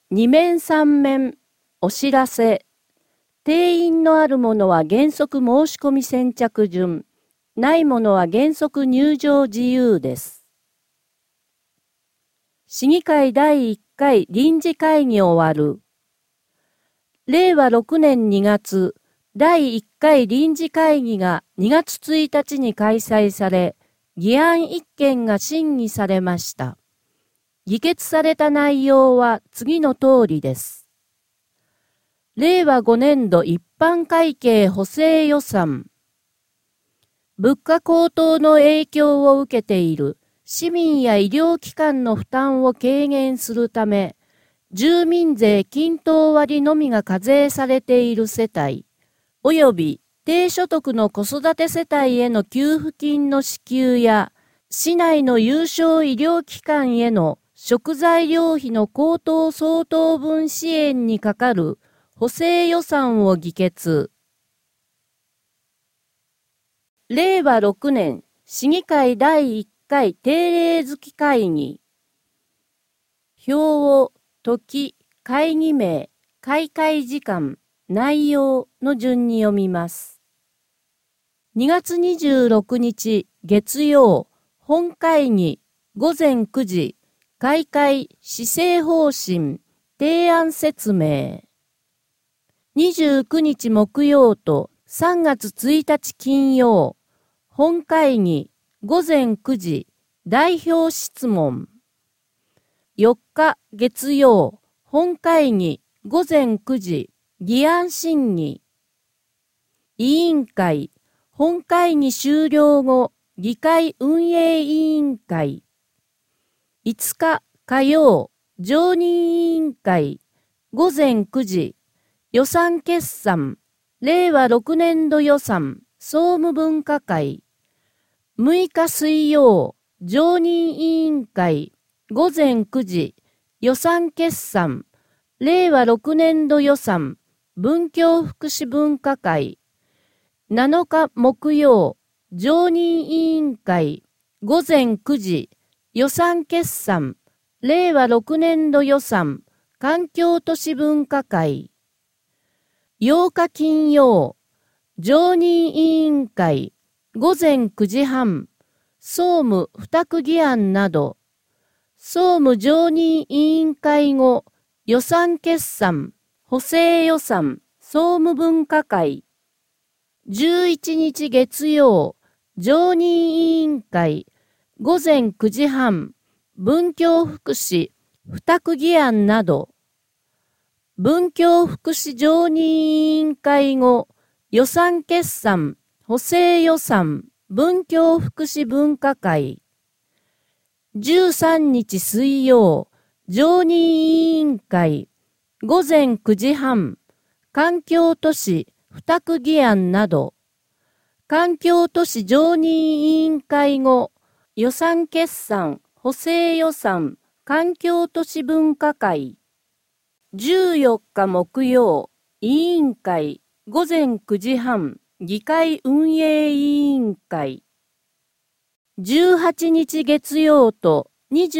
二面三面、お知らせ。定員のあるものは原則申し込み先着順、ないものは原則入場自由です。市議会第1回臨時会議終わる。令和6年2月、第1回臨時会議が2月1日に開催され、議案1件が審議されました。議決された内容は次の通りです。令和5年度一般会計補正予算。物価高騰の影響を受けている市民や医療機関の負担を軽減するため、住民税均等割のみが課税されている世帯、及び低所得の子育て世帯への給付金の支給や、市内の有償医療機関への食材料費の高騰相当分支援にかかる補正予算を議決。令和6年市議会第1回定例月会議。表を時、会議名、開会時間、内容の順に読みます。2月26日月曜、本会議、午前9時、開会施政方針、提案説明。29日木曜と3月1日金曜、本会議、午前9時、代表質問。4日月曜、本会議、午前9時、議案審議。委員会、本会議終了後、議会運営委員会。5日火曜、常任委員会、午前9時、予算決算、令和6年度予算、総務分科会。6日水曜、常任委員会、午前9時、予算決算、令和6年度予算、文教福祉分科会。7日木曜、常任委員会、午前9時、予算決算、令和6年度予算、環境都市分科会。8日金曜、常任委員会、午前9時半、総務付託議案など、総務常任委員会後、予算決算、補正予算、総務分科会。11日月曜、常任委員会、午前9時半、文教福祉、付託議案など、文教福祉常任委員会後、予算決算、補正予算、文教福祉分科会。13日水曜、常任委員会、午前9時半、環境都市、付託議案など、環境都市常任委員会後、予算決算、補正予算、環境都市分科会。14日木曜、委員会、午前9時半、議会運営委員会。18日月曜と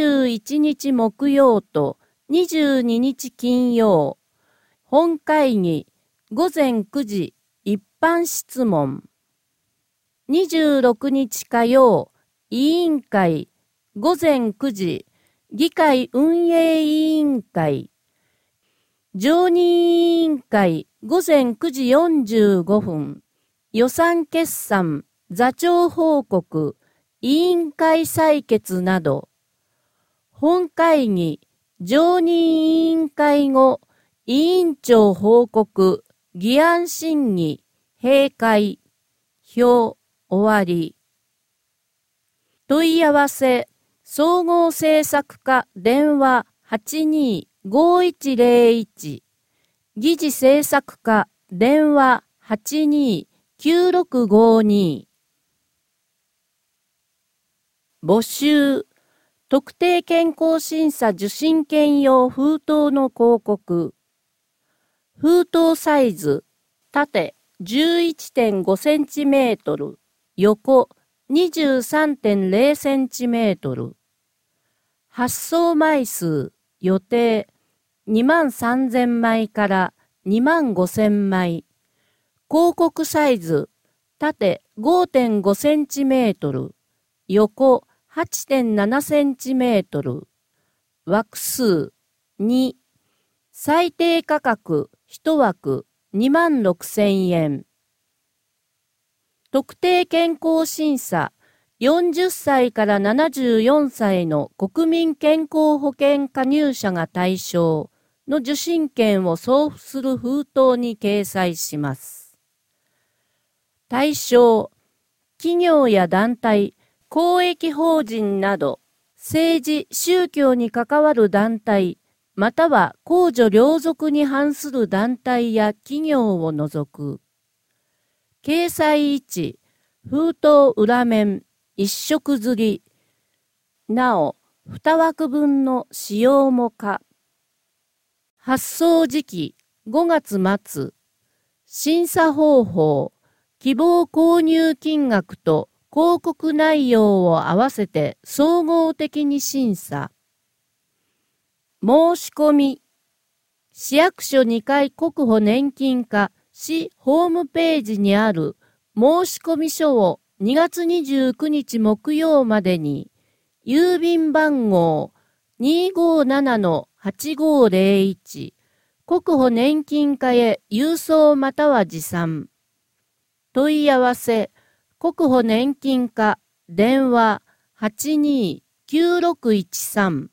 21日木曜と22日金曜、本会議、午前9時、一般質問。26日火曜、委員会、午前9時、議会運営委員会。常任委員会、午前9時45分、予算決算、座長報告、委員会採決など、本会議、常任委員会後、委員長報告、議案審議、閉会、表、終わり。問い合わせ、総合政策課電話82-5101、議事政策課電話82-9652。募集、特定健康審査受診券用封筒の広告。封筒サイズ、縦 11.5 センチメートル、横 23.0 センチメートル。発送枚数、予定 23,000枚から25,000枚。広告サイズ、縦 5.5 センチメートル、横 8.7 センチメートル。枠数2。最低価格1枠26,000円。特定健康審査40歳から74歳の国民健康保険加入者が対象の受診券を送付する封筒に掲載します。対象、企業や団体、公益法人など、政治・宗教に関わる団体、または公序良俗に反する団体や企業を除く。掲載位置、封筒裏面、一色刷り。なお、2枠分の使用も可。発送時期、5月末。審査方法、希望購入金額と広告内容を合わせて総合的に審査。申し込み。市役所2階国保年金課市ホームページにある申込書を2月29日木曜までに、郵便番号 257-8501 国保年金課へ郵送または持参。問い合わせ、国保年金課、電話 82-9613。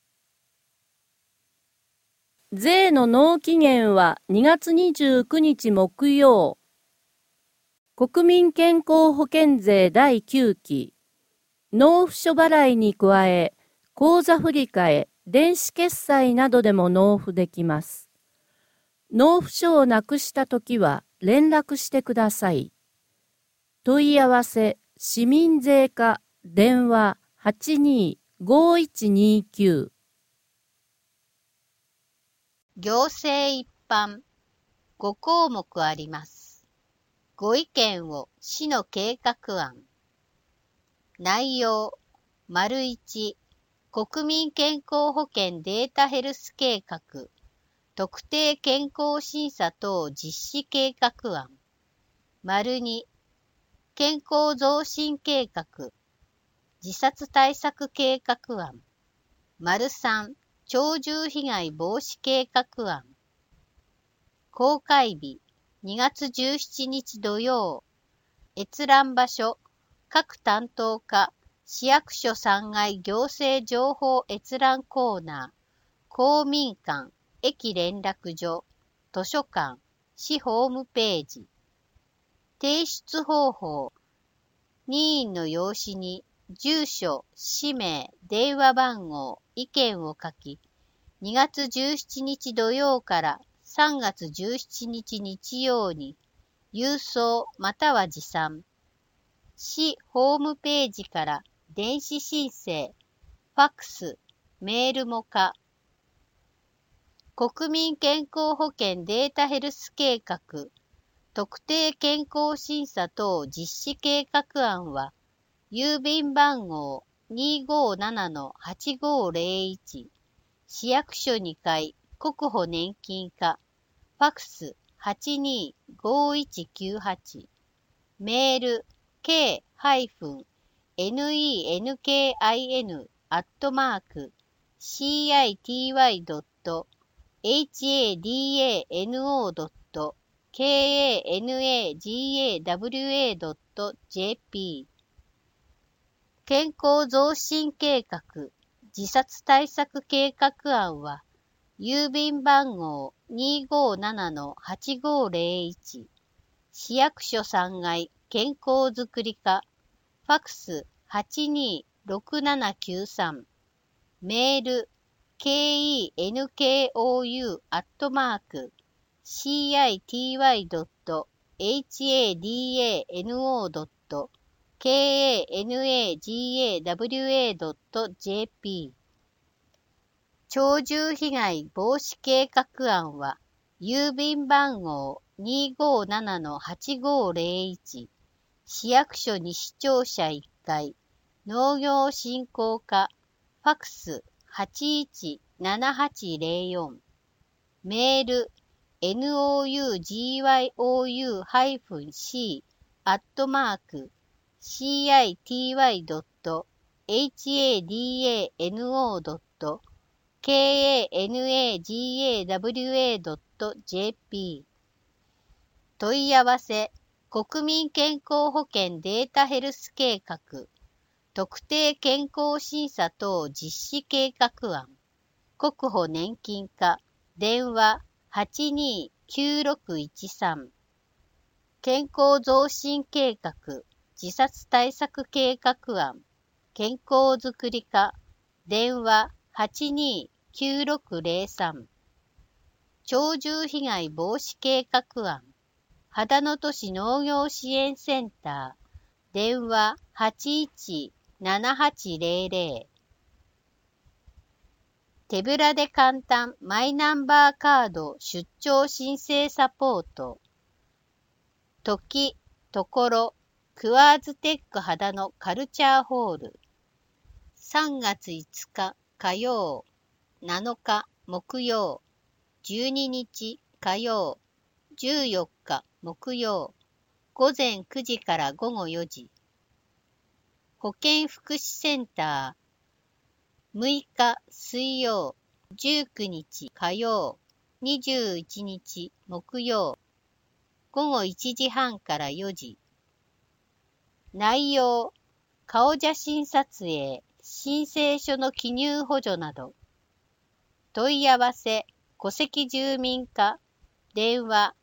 税の納期限は2月29日木曜。国民健康保険税第9期。納付書払いに加え、口座振替、電子決済などでも納付できます。納付書をなくしたときは連絡してください。問い合わせ、市民税課、電話 82-5129。 行政一般5項目あります。ご意見を市の計画案。内容 ① 国民健康保険データヘルス計画特定健康審査等実施計画案。2健康増進計画自殺対策計画案。3鳥獣被害防止計画案。公開日2月17日土曜。閲覧場所各担当課市役所3階行政情報閲覧コーナー公民館駅連絡所図書館市ホームページ。提出方法任意の用紙に住所、氏名、電話番号、意見を書き、2月17日土曜から3月17日日曜に、郵送または持参。市ホームページから電子申請、ファックス、メールも可。国民健康保険データヘルス計画、特定健康審査等実施計画案は、郵便番号 257-8501 市役所2階国保年金課ファックス 82-5198 メール k-city.city.hadano.kanagawa.jp 健康増進計画自殺対策計画案は郵便番号 257-8501 市役所3階健康づくり課ファックス 82-6793 メール kenko.hadano.kanagawa.jp 鳥獣被害防止計画案は郵便番号 257-8501 市役所西庁舎1階農業振興課ファックス 81-7804 メール、nouyi-city@city.city.kanagawa.jp 問い合わせ、国民健康保険データヘルス計画、特定健康審査等実施計画案、国保年金課、電話829613、健康増進計画、自殺対策計画案、健康づくり課、電話829603、鳥獣被害防止計画案、秦野都市農業支援センター、電話817800、手ぶらで簡単マイナンバーカード出張申請サポート、時、ところ、クワーズテック秦野カルチャーホール、3月5日火曜、7日木曜、12日火曜、14日木曜、午前9時から午後4時。保健福祉センター、6日水曜、19日火曜、21日木曜、午後1時半から4時。内容、顔写真撮影、申請書の記入補助など。問い合わせ、戸籍住民課、電話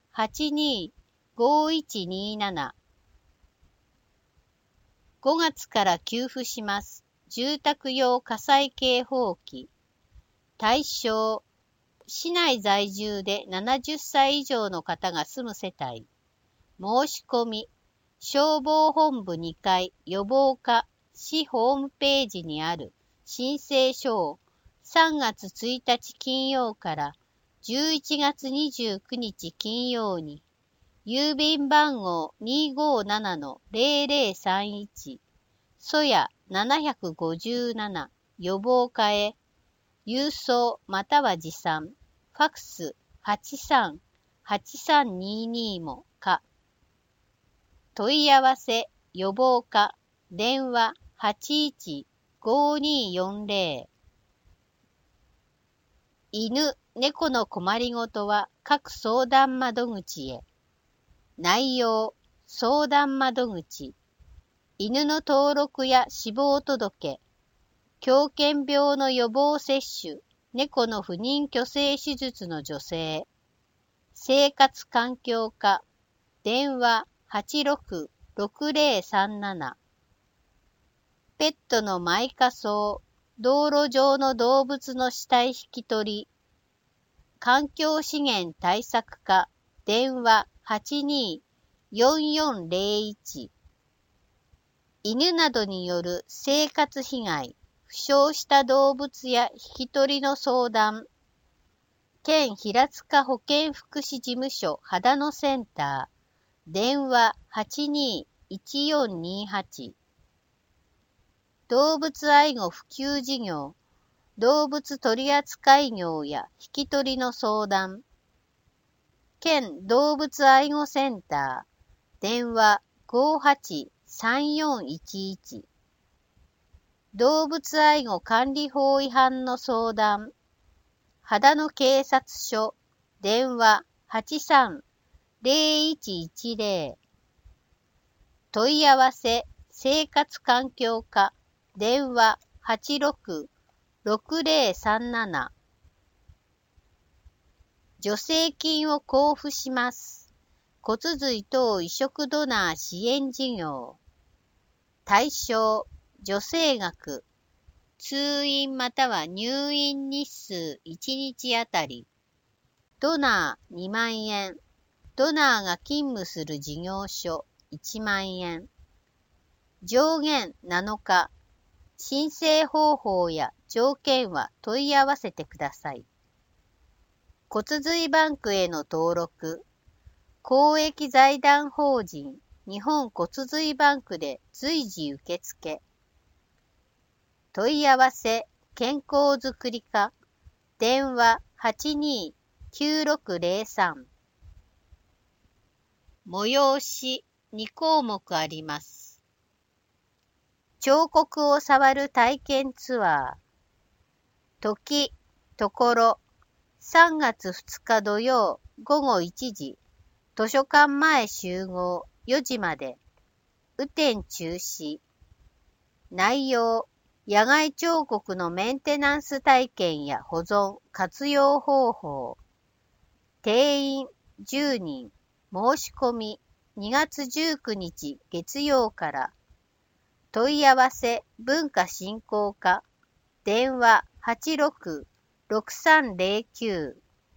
825127。5月から給付します。住宅用火災警報器。対象、市内在住で70歳以上の方が住む世帯。申し込み、消防本部2階予防課市ホームページにある申請書を3月1日金曜から11月29日金曜に、郵便番号 257-0031、そや757予防課へ、郵送または持参、ファクス83-8322もか。問い合わせ、予防課、電話815240。犬、猫の困りごとは各相談窓口へ。内容、相談窓口。犬の登録や死亡届、狂犬病の予防接種、猫の不妊去勢手術の助成、生活環境課、電話866037。ペットの埋火葬、道路上の動物の死体引き取り、環境資源対策課、電話824401。犬などによる生活被害、負傷した動物や引き取りの相談、県平塚保健福祉事務所秦野センター、電話821428。動物愛護普及事業、動物取扱業や引き取りの相談、県動物愛護センター、電話583411。動物愛護管理法違反の相談、秦野警察署、電話830110。問い合わせ、生活環境課、電話866037。助成金を交付します。骨髄等移植ドナー支援事業。対象、助成額、通院または入院日数1日あたり。ドナー2万円。ドナーが勤務する事業所1万円。上限7日。申請方法や条件は問い合わせてください。骨髄バンクへの登録。公益財団法人日本骨髄バンクで随時受付。問い合わせ、健康づくり課、電話 9603。催し2項目あります。彫刻を触る体験ツアー。時、ところ、3月2日土曜午後1時、図書館前集合4時まで。雨天中止。内容、野外彫刻のメンテナンス体験や保存、活用方法。定員10人。申し込み2月19日月曜から。問い合わせ文化振興課。電話86-6309。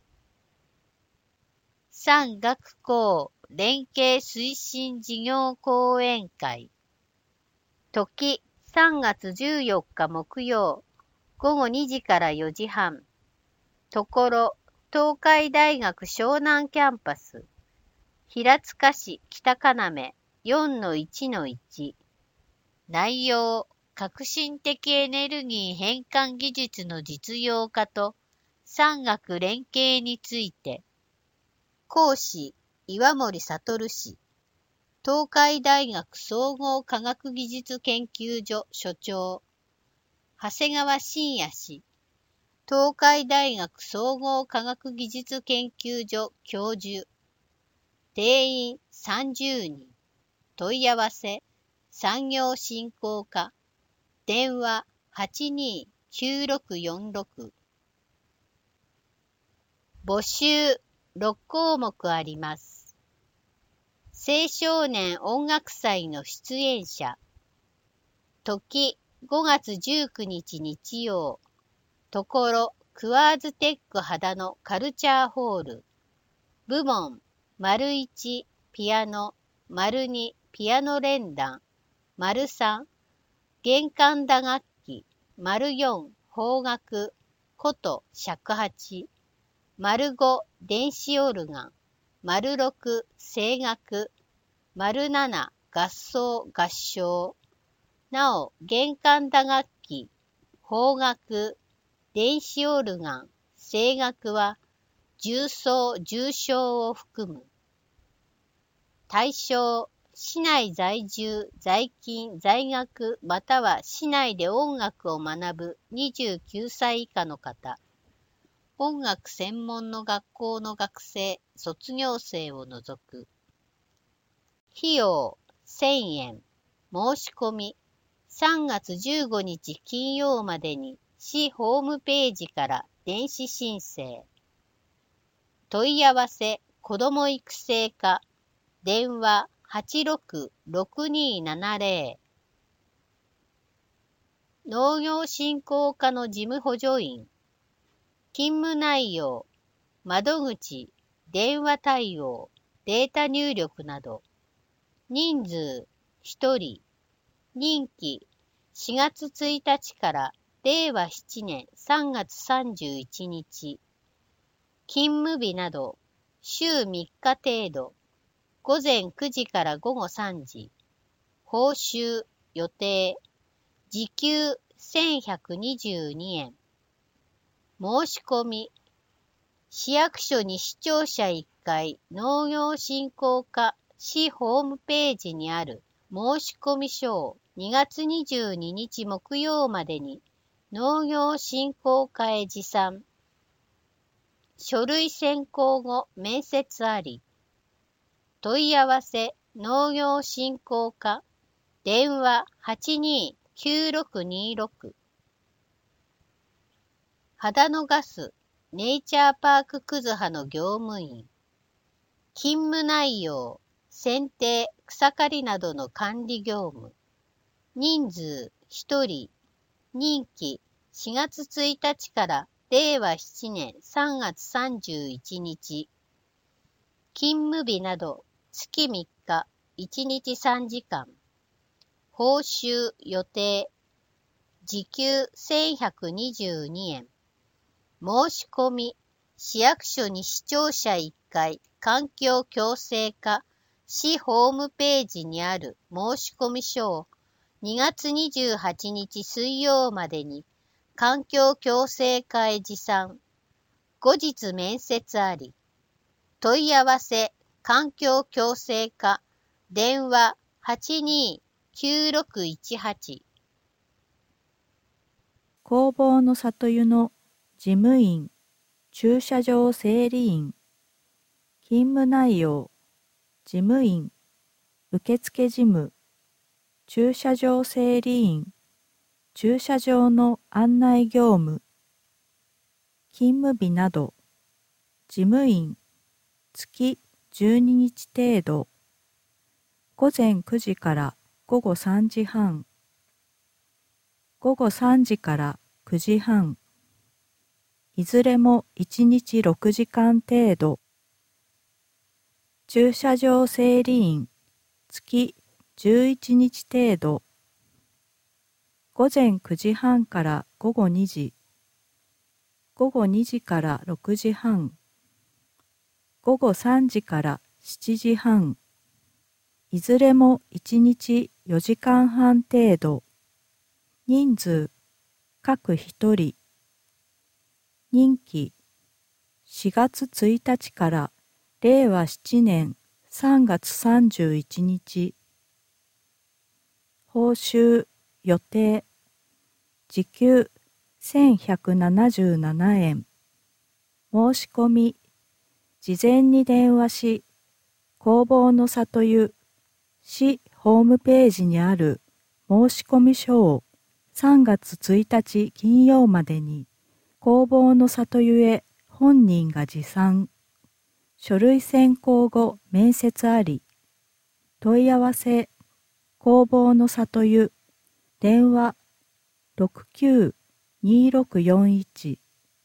産学校連携推進事業講演会。時3月14日木曜午後2時から4時半。ところ東海大学湘南キャンパス。平塚市北要 4-1-1。内容、革新的エネルギー変換技術の実用化と産学連携について。講師、岩森悟氏。東海大学総合科学技術研究所所長。長谷川信也氏。東海大学総合科学技術研究所教授。定員30人。問い合わせ、産業振興課。電話82-9646。募集6項目あります。青少年音楽祭の出演者。時5月19日日曜。ところクワーズテック秦野カルチャーホール。部門 ① ピアノ ② ピアノ連弾 ③ 弦管打楽器 �4 邦楽琴尺八 ⑤ 電子オルガン ⑥ 声楽 ⑦ 合奏合唱。なお弦管打楽器、邦楽、電子オルガン、声楽は重奏・重賞を含む。対象、市内在住、在勤、在学または市内で音楽を学ぶ29歳以下の方。音楽専門の学校の学生、卒業生を除く。費用1000円。申し込み3月15日金曜までに市ホームページから電子申請。問い合わせ子ども育成課。電話86-6270。農業振興課の事務補助員。勤務内容、窓口、電話対応、データ入力など。人数1人。任期4月1日から令和7年3月31日。勤務日など週3日程度。午前9時から午後3時。報酬予定。時給1122円。申し込み。市役所に市庁舎1階農業振興課市ホームページにある申込書を2月22日木曜までに農業振興課へ持参。書類選考後面接あり。問い合わせ農業振興課。電話82-9626。秦野ガスネイチャーパークくずはの業務員。勤務内容、剪定、草刈りなどの管理業務。人数1人。任期4月1日から令和7年3月31日。勤務日など月3日1日3時間。報酬予定。時給1122円。申し込み。市役所に市庁舎1階環境共生課市ホームページにある申込書を2月28日水曜までに環境共生課へ持参。 後日面接あり。問い合わせ、環境共生課、電話829618。 工房の里湯の事務員、駐車場整理員。勤務内容、事務員、受付事務、駐車場整理員、駐車場の案内業務。勤務日など、事務員、月12日程度。午前9時から午後3時半。午後3時から9時半。いずれも1日6時間程度。駐車場整理員、月11日程度。午前9時半から午後2時。午後2時から6時半。午後3時から7時半。いずれも1日4時間半程度。人数、各1人。任期、4月1日から令和7年3月31日。報酬、予定。時給1177円。申し込み、事前に電話し、工房の里湯、市ホームページにある申込書を3月1日金曜までに、工房の里湯へ本人が持参。書類選考後面接あり。問い合わせ、工房の里湯、電話692641。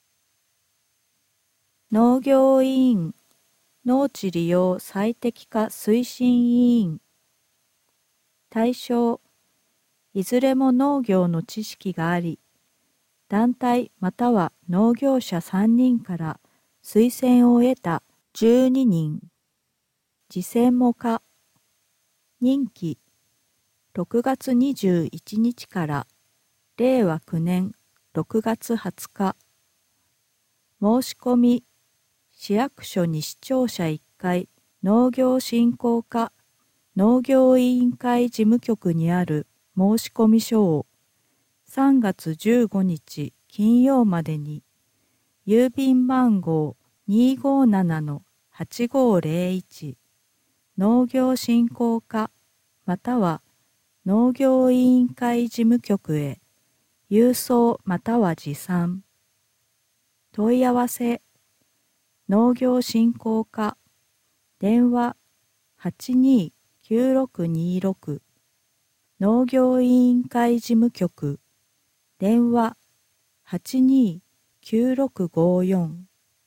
農業委員、農地利用最適化推進委員。対象、いずれも農業の知識があり、団体または農業者3人から推薦を得た12人。次選も可。任期、6月21日から令和9年6月20日。申し込み、市役所西庁舎1階農業振興課農業委員会事務局にある申込書を3月15日金曜までに郵便番号257-8501農業振興課または農業委員会事務局へ郵送または持参。問い合わせ、農業振興課、電話829626、農業委員会事務局、電話829654。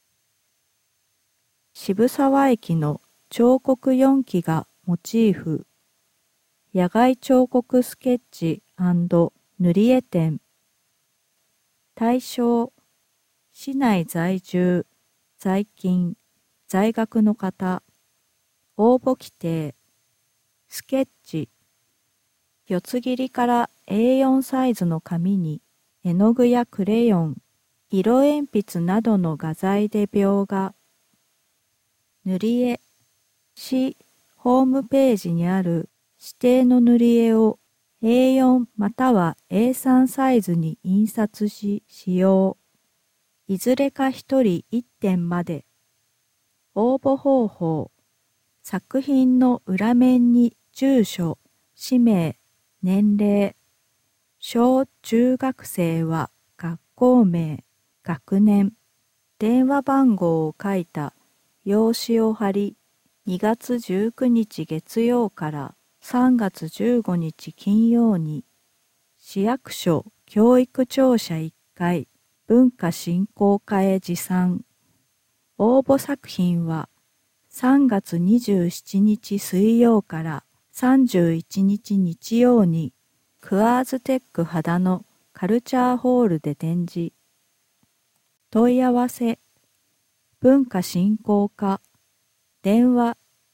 渋沢駅の彫刻4基がモチーフ。野外彫刻スケッチ&塗り絵展。対象、市内在住、在勤、在学の方。応募規定。スケッチ。四つ切りから A4 サイズの紙に絵の具やクレヨン、色鉛筆などの画材で描画。塗り絵。市ホームページにある指定の塗り絵を A4 または A3 サイズに印刷し使用。いずれか一人一点まで。応募方法。作品の裏面に住所、氏名、年齢。小中学生は学校名、学年。電話番号を書いた用紙を貼り、2月19日月曜から3月15日金曜に、市役所教育庁舎1階文化振興課へ持参。応募作品は3月27日水曜から31日日曜にクアーズテック秦野カルチャーホールで展示。問い合わせ、文化振興課、電話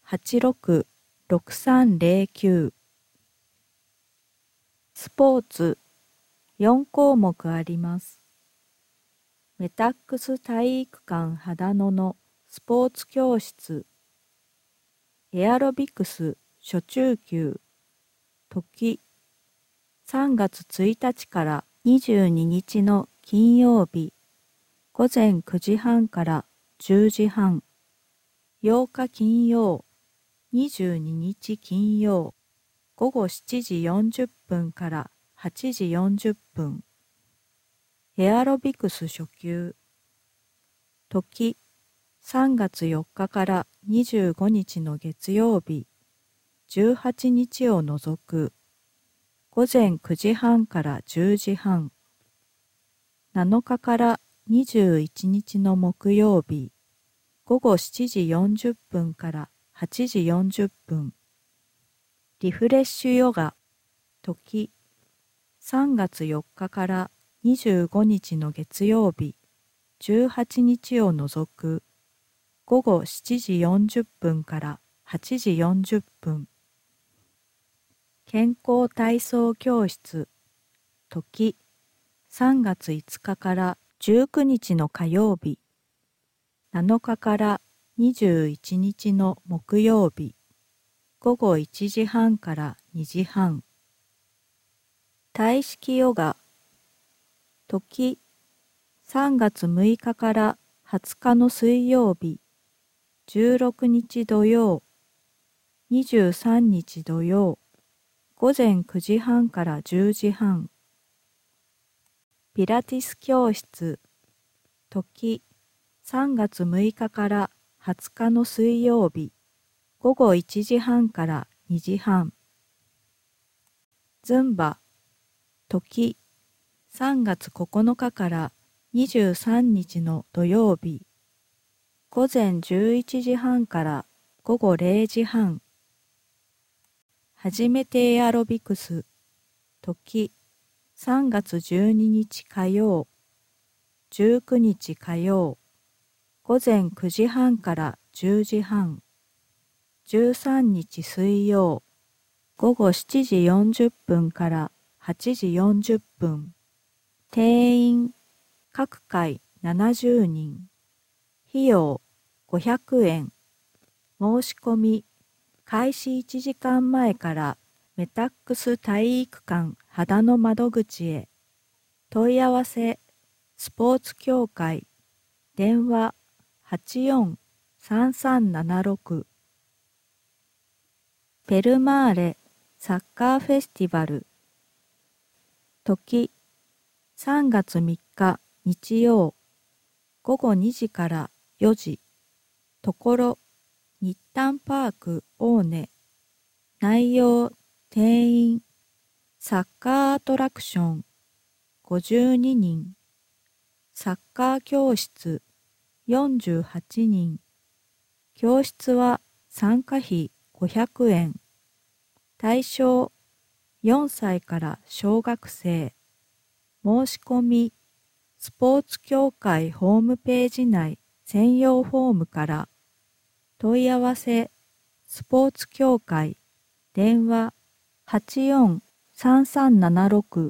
866309。スポーツ4項目あります。 メタックス体育館秦野のスポーツ教室。エアロビクス初中級。時。3月1日から22日の金曜日。午前9時半から10時半。8日金曜。22日金曜。午後7時40分から8時40分。エアロビクス初級。時。3月4日から25日の月曜日。18日を除く。午前9時半から10時半。7日から21日の木曜日。午後7時40分から8時40分。リフレッシュヨガ。時。3月4日から25日の月曜日。18日を除く。午後7時40分から8時40分。健康体操教室。時。3月5日から19日の火曜日。7日から21日の木曜日。午後1時半から2時半。体式ヨガ。時。3月6日から20日の水曜日。16日土曜。23日土曜。午前9時半から10時半。ピラティス教室。時。3月6日から20日の水曜日。午後1時半から2時半。ズンバ。時。3月9日から23日の土曜日。午前11時半から午後0時半。はじめてエアロビクス。時。3月12日火曜。19日火曜。午前9時半から10時半。13日水曜。午後7時40分から8時40分。定員。各回70人。費用500円。申し込み。開始1時間前からメタックス体育館秦野窓口へ。問い合わせ。スポーツ協会。電話84-3376。ペルマーレサッカーフェスティバル。時。3月3日日曜。午後2時から4時。ところ。日誕パーク大根。内容。定員。サッカーアトラクション。52人。サッカー教室。48人。教室は参加費500円。対象。4歳から小学生。申し込み。スポーツ協会ホームページ内専用フォームから。問い合わせ。スポーツ協会。電話84-3376。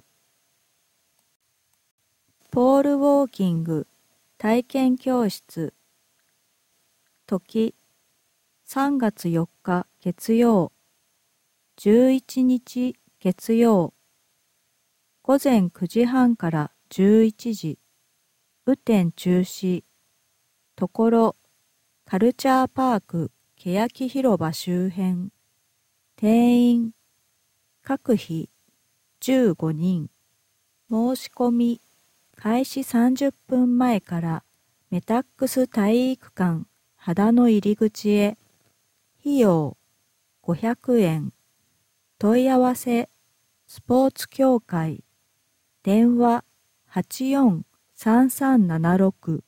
ポールウォーキング体験教室。時。3月4日月曜。11日月曜。午前9時半から11時。雨天中止。ところ。カルチャーパーク欅広場周辺。定員。各費15人。申し込み。開始30分前からメタックス体育館秦野入り口へ。費用500円。問い合わせ。スポーツ協会。電話84-3376。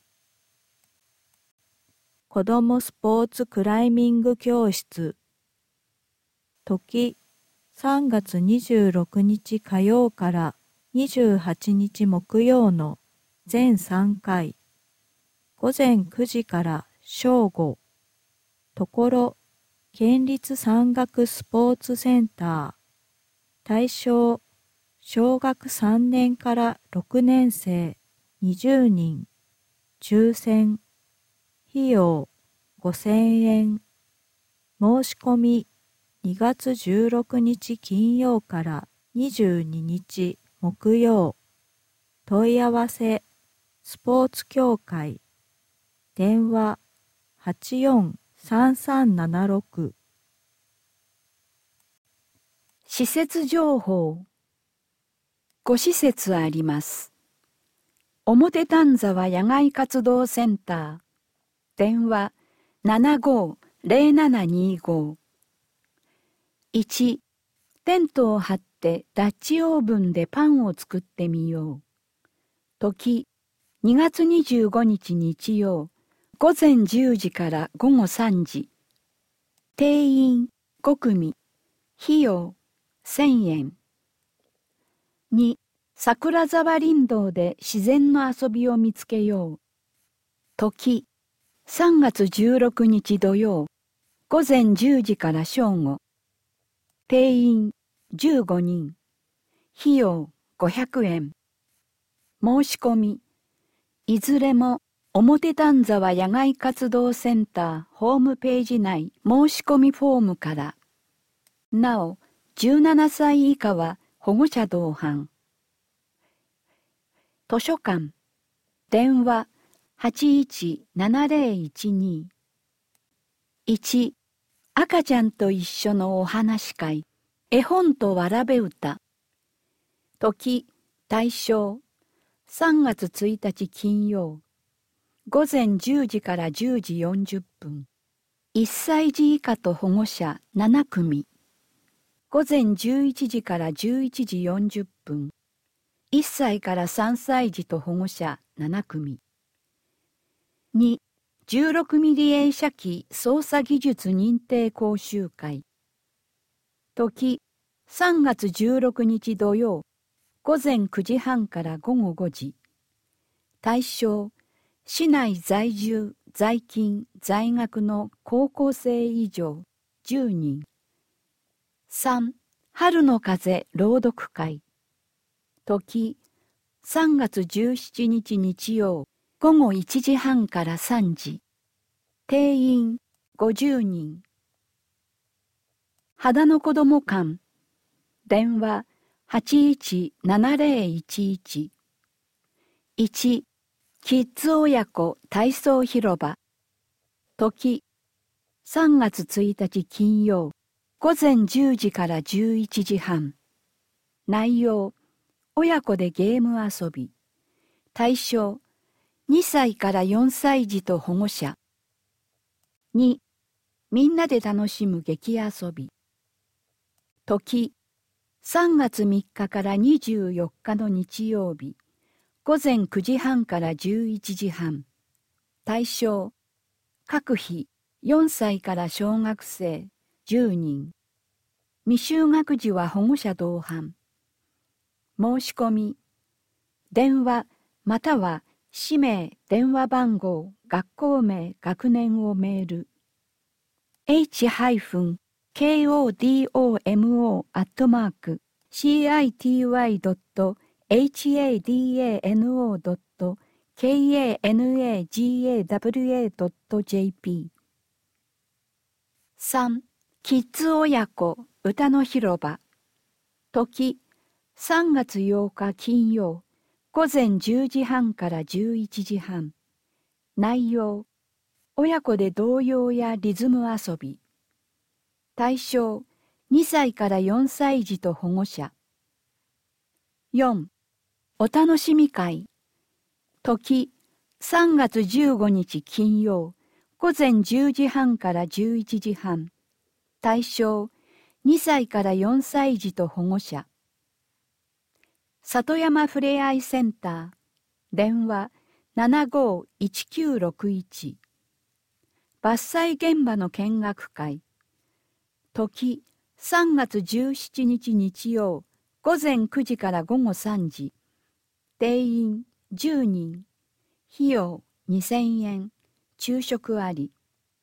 子どもスポーツクライミング教室。時。3月26日火曜から28日木曜の全3回。午前9時から正午。ところ。県立山岳スポーツセンター。対象。小学3年から6年生20人。 抽選、費用5000円。申し込み2月16日金曜から22日木曜。問い合わせ、スポーツ協会。電話843376。 施設情報。5施設あります。表丹沢野外活動センター。電話750725。1、テントを張ってダッチオーブンでパンを作ってみよう。時、2月25日日曜、午前10時から午後3時。定員5組。費用1000円。2、桜沢林道で自然の遊びを見つけよう。時、3月16日土曜、午前10時から正午。定員15人。費用500円。申し込み。いずれも表丹沢野外活動センターホームページ内申し込みフォームから。なお、17歳以下は保護者同伴。図書館。電話817012。1、赤ちゃんと一緒のお話会。絵本とわらべ歌。時、対象。3月1日金曜。午前10時から10時40分。1歳児以下と保護者7組。午前11時から11時40分。1歳から3歳児と保護者7組。2、16ミリ映写機操作技術認定講習会。時、3月16日土曜、午前9時半から午後5時。対象、市内在住、在勤、在学の高校生以上10人。3、春の風朗読会。時、3月17日日曜、午後1時半から3時。定員50人。秦野子ども館。電話817011。1、キッズ親子体操広場。時、3月1日金曜、午前10時から11時半。内容、親子でゲーム遊び。対象、2歳から4歳児と保護者。2、みんなで楽しむ劇遊び。時、3月3日から24日の日曜日、午前9時半から11時半。対象、各日4歳から小学生10人。未就学児は保護者同伴。申し込み。電話または氏名、電話番号、学校名、学年をメール。h-kodo@citydano.kanaga.jp。 3、キッズ親子歌の広場。時、3月8日金曜、午前10時半から11時半。内容、親子で童謡やリズム遊び。対象、2歳から4歳児と保護者。4、お楽しみ会。時、3月15日金曜、午前10時半から11時半。対象、2歳から4歳児と保護者。里山ふれあいセンター。電話751961。伐採現場の見学会。時、3月17日日曜、午前9時から午後3時。定員10人。費用2000円。昼食あり。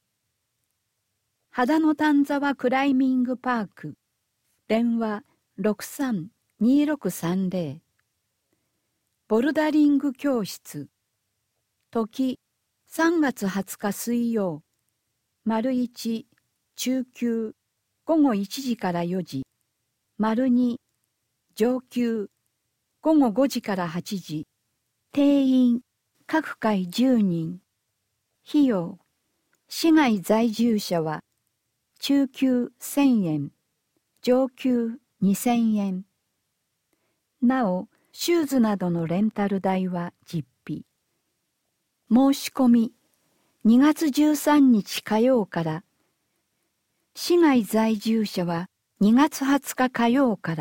秦野丹沢クライミングパーク。電話632630。ボルダリング教室。 時3月20日水曜、丸1、中級、午後1時から4時、丸2、上級、午後5時から8時、定員、各回10人。費用、市外在住者は、中級1000円、上級2000円。なお、シューズなどのレンタル代は実費。申し込み、2月13日火曜から、市外在住者は2月20日火曜から。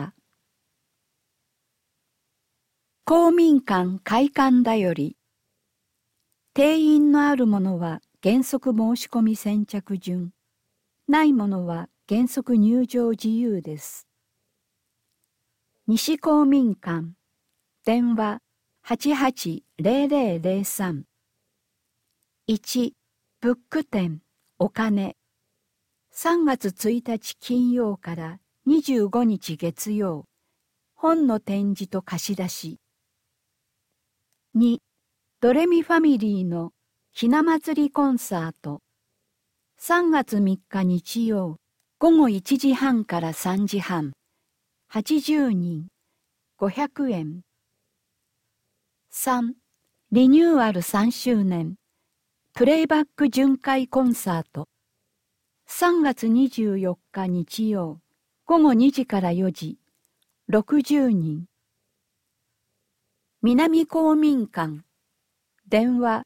公民館開館だより、定員のあるものは原則申し込み先着順、ないものは原則入場自由です。西公民館、電話880003。1、ブック店、お金。3月1日金曜から25日月曜、本の展示と貸し出し。2、ドレミファミリーのひな祭りコンサート。3月3日日曜、午後1時半から3時半。80人、500円。3、リニューアル3周年、プレイバック巡回コンサート。3月24日日曜、午後2時から4時、60人。南公民館、電話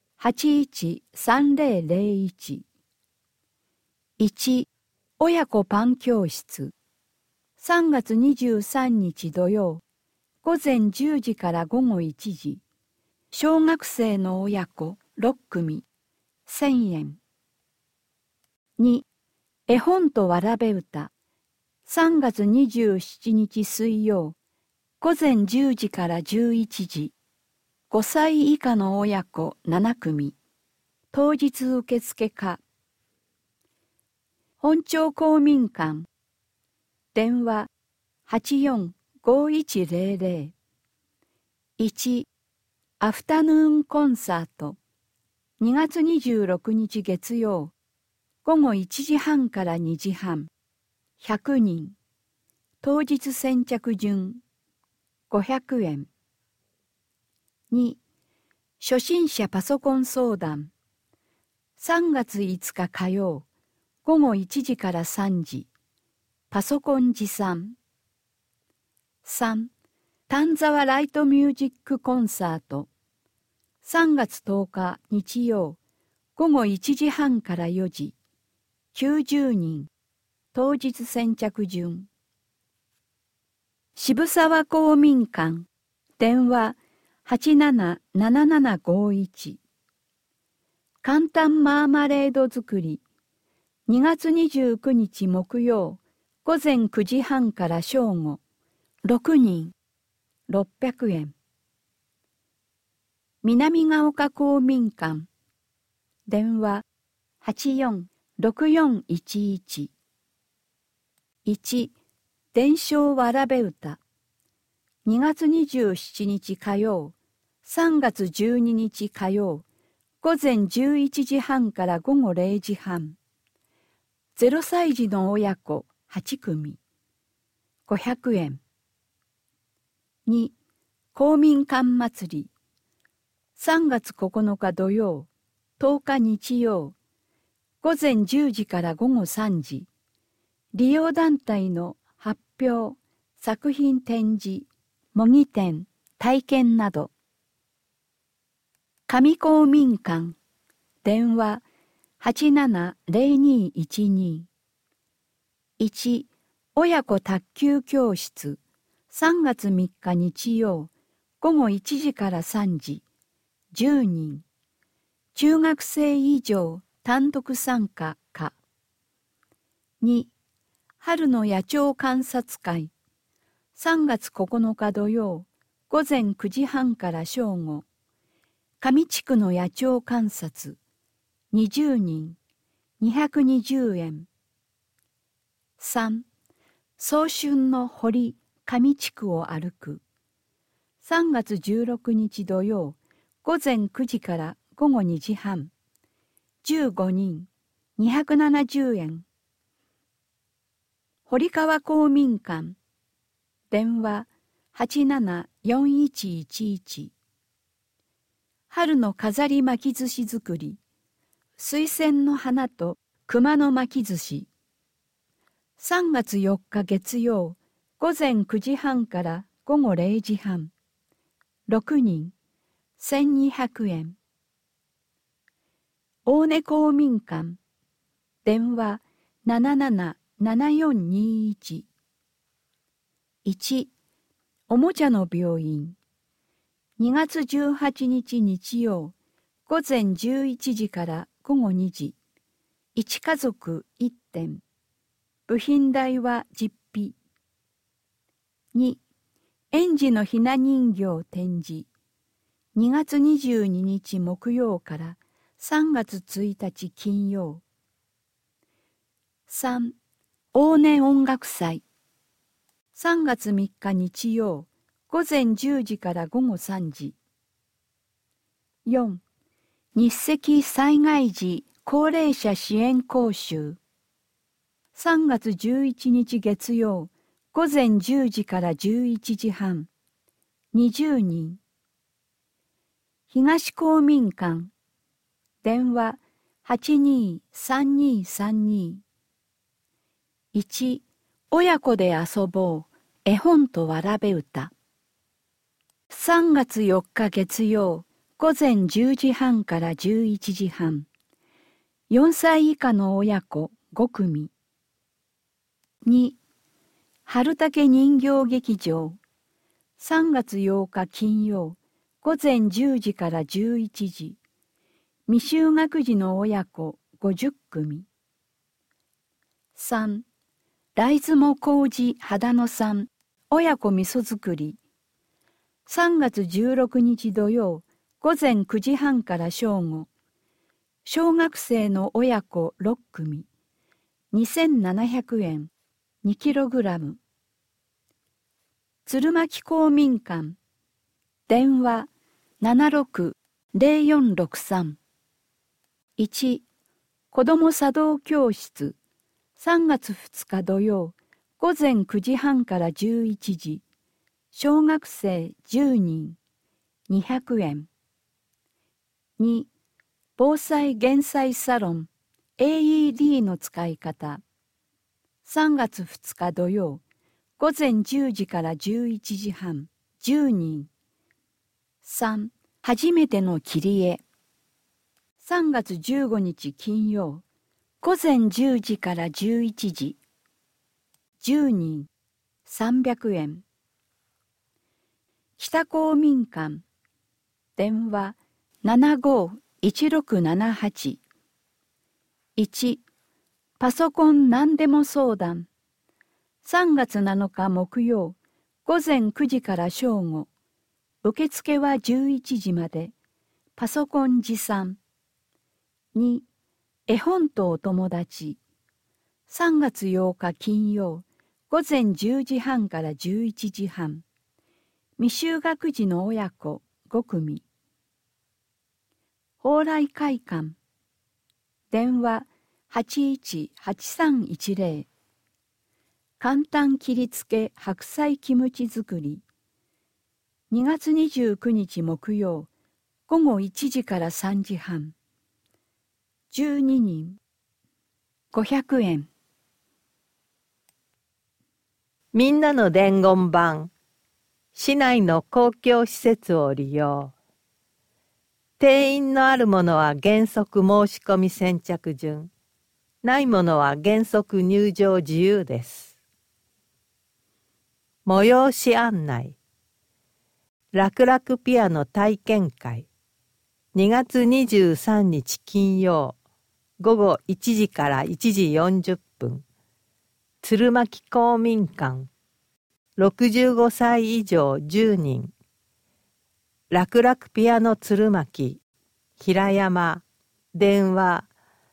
813001。1、親子パン教室。3月23日土曜、午前10時から午後1時。小学生の親子6組、1000円。2、絵本とわらべ歌。3月27日水曜、午前10時から11時。5歳以下の親子7組。当日受付可。本町公民館。電話845100。1、アフタヌーンコンサート。2月26日月曜。午後1時半から2時半。100人。当日先着順。500円。2、初心者パソコン相談。3月5日火曜、午後1時から3時。パソコン持参。3、丹沢ライトミュージックコンサート。3月10日日曜、午後1時半から4時。90人。当日先着順。渋沢公民館。電話877751。簡単マーマレード作り。2月29日木曜、午前9時半から正午。6人。600円。南ヶ丘公民館。電話846411。1、伝承わらべ歌。2月27日火曜、3月12日火曜、午前11時半から午後0時半。0歳児の親子8組。500円。2、公民館祭り。3月9日土曜、10日日曜、午前10時から午後3時。利用団体の発表、作品展示、模擬店、体験など。上公民館。電話870212。1、親子卓球教室。3月3日日曜、午後1時から3時。10人。中学生以上単独参加可。2、春の野鳥観察会。3月9日土曜、午前9時半から正午。上地区の野鳥観察。20人。220円。3、早春の堀上地区を歩く。3月16日土曜、午前9時から午後2時半。15人、270円。堀川公民館。電話874111。春の飾り巻き寿司作り。水仙の花と熊の巻き寿司。3月4日月曜、午前9時半から午後0時半。6人、1200円。大根公民館。電話777421。1、おもちゃの病院。2月18日日曜、午前11時から午後2時。1家族1点。部品代は実費。2、園児のひな人形展示。2月22日木曜から3月1日金曜。3、往年音楽祭。3月3日日曜、午前10時から午後3時。4、日赤災害時高齢者支援講習。3月11日月曜、午前10時から11時半。20人。東公民館。電話823232。1、親子で遊ぼう。絵本とわらべ歌。3月4日月曜、午前10時半から11時半。4歳以下の親子5組。2、春竹人形劇場。3月8日金曜、午前10時から11時。未就学児の親子50組。3、大豆も麹秦野さん親子味噌作り。3月16日土曜、午前9時半から正午。小学生の親子6組。2700円。2kg。鶴巻公民館。電話760463。1、子ども茶道教室。3月2日土曜、午前9時半から11時。小学生10人。200円。2、防災減災サロン AED の使い方。3月2日土曜、午前10時から11時半。10人。3、初めての切り絵。3月15日金曜、午前10時から11時。10人。300円。北公民館。電話751678。1、パソコン何でも相談。3月7日木曜、午前9時から正午。受付は11時まで。パソコン持参。2、絵本とお友達。3月8日金曜、午前10時半から11時半。未就学児の親子5組。蓬莱会館。電話818310。簡単切りつけ白菜キムチ作り。2月29日木曜、午後1時から3時半。12人。500円。 みんなの伝言板。市内の公共施設を利用。定員のあるものは原則申し込み先着順。ないものは原則入場自由です。催し案内。楽々ピアノ体験会。2月23日金曜、午後1時から1時40分。鶴巻公民館。65歳以上10人。楽々ピアノ鶴巻、平山、電話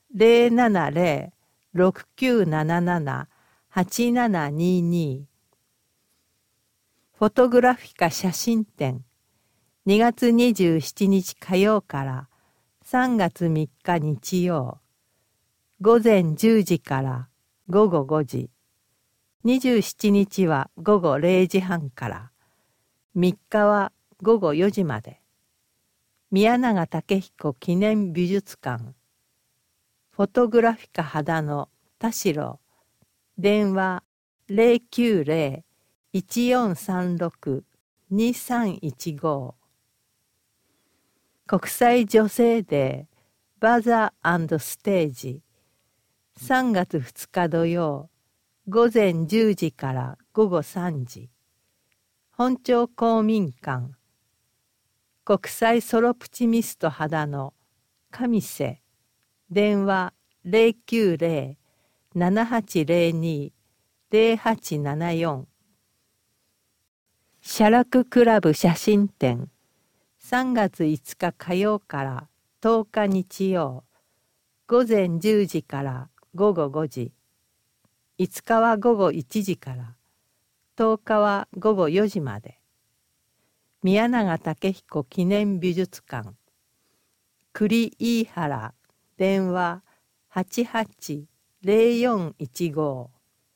070-6977-8722。フォトグラフィカ写真展。2月27日火曜から 3月3日日曜、午前10時から午後5時、27日は午後0時半から、3日は午後4時まで。宮永武彦記念美術館、フォトグラフィカ秦野田代、電話090-1436-2315。国際女性デーバザー&ステージ、3月2日土曜、午前10時から午後3時。本町公民館、国際ソロプチミスト秦野上瀬、電話090-7802-0874。写楽クラブ写真展、3月5日火曜から10日日曜、午前10時から午後5時。5日は午後1時から、10日は午後4時まで。宮永武彦記念美術館、栗飯原、電話880415。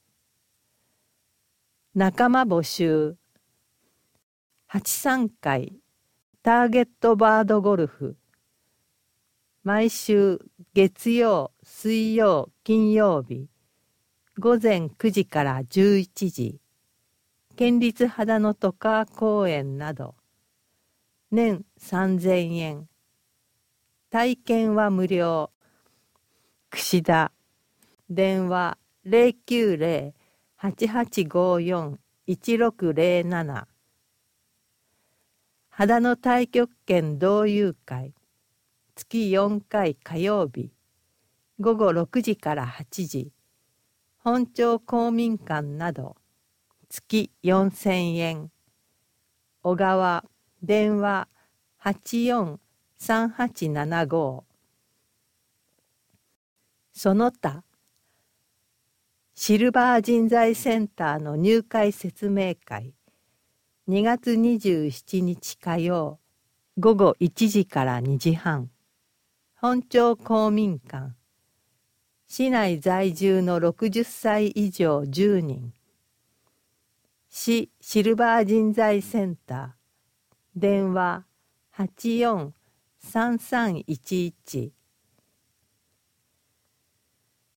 仲間募集、83回ターゲットバードゴルフ、毎週月曜、水曜、金曜日、午前9時から11時、県立秦野渡川公園など、年3000円。体験は無料。櫛田、電話090-8854-1607。秦野太極拳同友会、月4回火曜日、午後6時から8時、本町公民館など、月4000円。小川、電話843875。その他、シルバー人材センターの入会説明会、2月27日火曜、午後1時から2時半。本町公民館、市内在住の60歳以上10人。市シルバー人材センター、電話843311